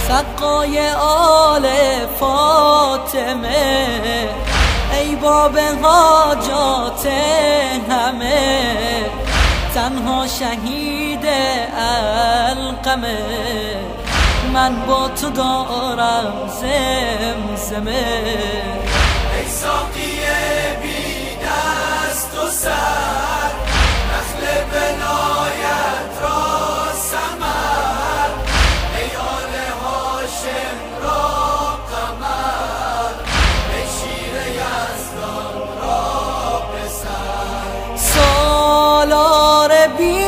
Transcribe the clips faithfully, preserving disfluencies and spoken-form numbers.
سقای آل فاطمه، ای باب حاجات همه، تنها شهید القمه، من با تو دارم زمزمه. ای ساقی بی دست و سر، نخل بلایت را ثمر، ای آل هاشم را قمر، ای شیر یزدان را پسر. سالار بی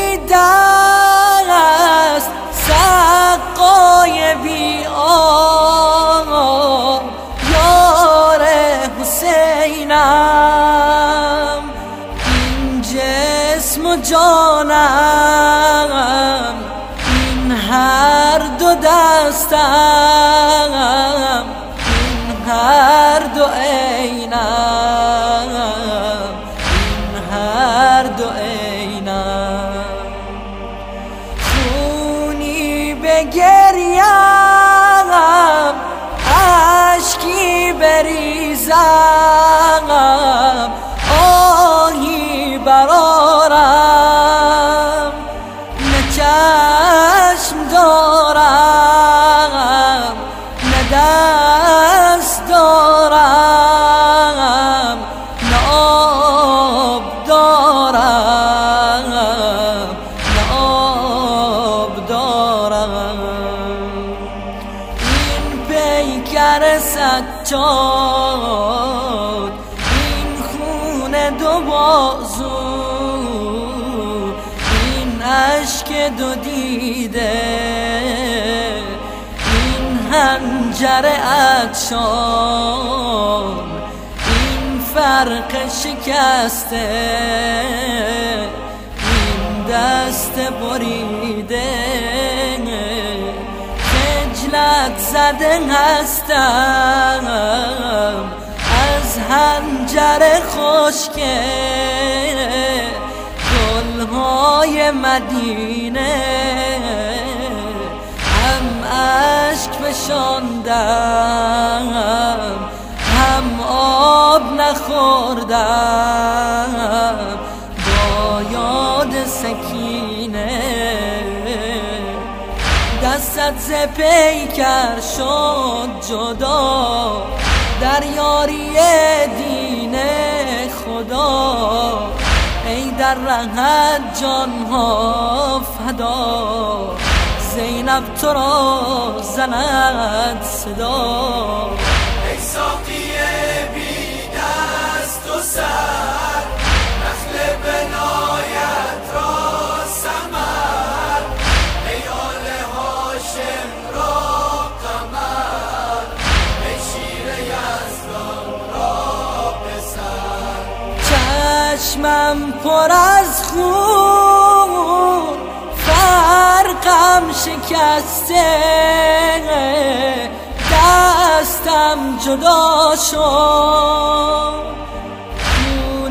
دست، سقای بی آب، یار حسینم، این جسم و جانم، این هر دو دستم، این هر دو عینم، این هر دو عینم. خونی بگریم، اشکی بریزم، آهی برارم، نه چشم دارم، نه دست دارم، نه آب دارم، نه آب دارم. این پیکر سجاد، این خون دو بازو، این اشک دو دیده، این حنجر عطشان، این فرق شکسته، این دست بریده، خجلت زده هستم از حنجر خشکه، گلهای مدینه هم اشک فشاندم، هم آب نخوردم، با یاد سکینه دستت ز پیکر شد جدا، در یاری دین خدا، ای در رهت جانها فدا، زینب تو را زند صدا. ای ساقی بی دست و سر، نخل بلایت را ثمر، ای آل هاشم را قمر، ای شیر یزدان را پسر. چشمم پر از خون، فرقم شکسته، دستم جدا شد، خون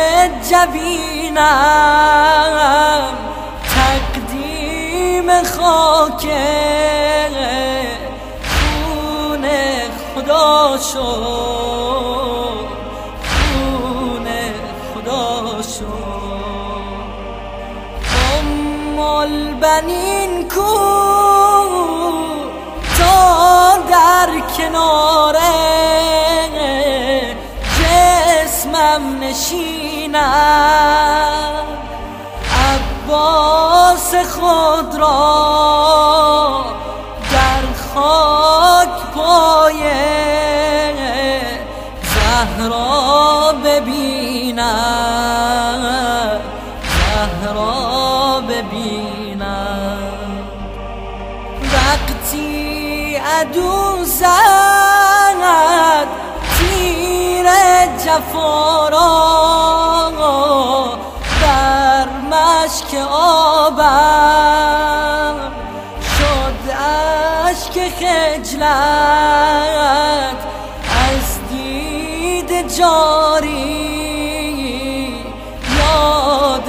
جبینم تقدیم خاکه، خون خدا شد، خون خدا شد. ام البنین کو تا در کنار جسمم نشینم، عباس خود را در خاک پای زهرا ببینم، زهرا ببینم. وقتی عدو زد تیر جفا را بر مشک آبم، شد اشک خجلت از دید جاری، یاد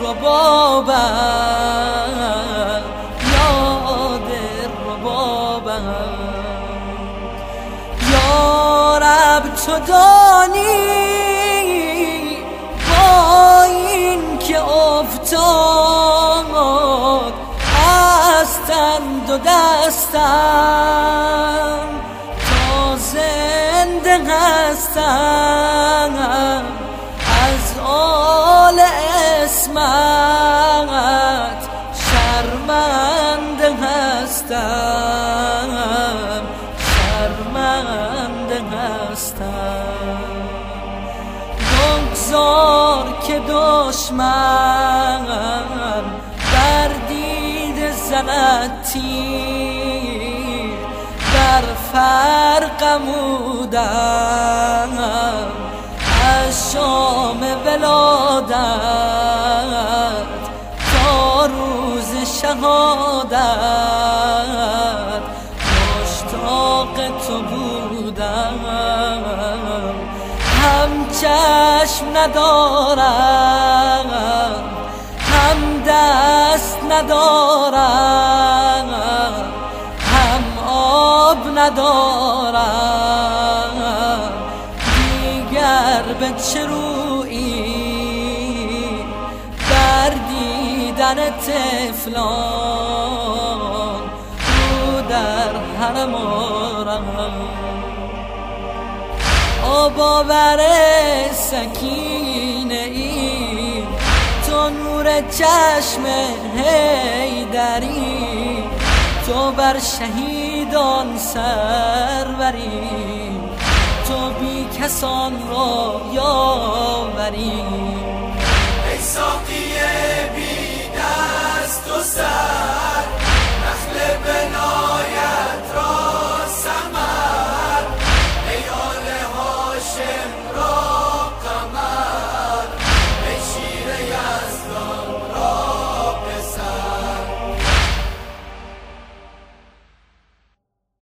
ربابم، یاد ربابم. یا رب تو دانی با این که افتاد از تن دو دستم تا زنده هستم از آل اسمت شرمنده هستم شرمنده هستم بگذار که دشمن بر دیده زند تیر در فرقمودم از شام ولادت تا روز شهادت مشتاق تو بودم هم چشم ندارم هم دست ندارم هم آب ندارم دیگر به چه رویی در دیدن طفلان رو در حرم آرم آب آور سکینه ای تو نور چشم حیدری تو بر شهیدان سروری تو بی کسان را یاوری ای ساقی بی دست و سر نخل بنا